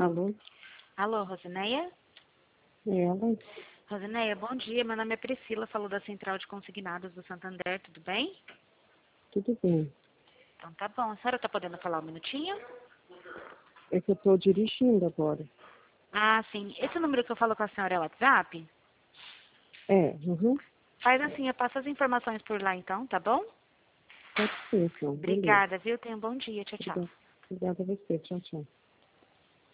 Alô? Alô, Rosineia? É ela? Rosineia, bom dia. Meu nome é Priscila, falo da Central de Consignados do Santander, tudo bem? Tudo bem. Então tá bom. A senhora tá podendo falar um minutinho? É que eu estou dirigindo agora. Ah, sim. Esse número que eu falo com a senhora é o WhatsApp? É, uhum. Faz assim, eu passo as informações por lá então, tá bom? Pode ser, então. Beleza. Obrigada, viu? Tenha um bom dia. Tchau, tchau. Obrigada a você. Tchau, tchau.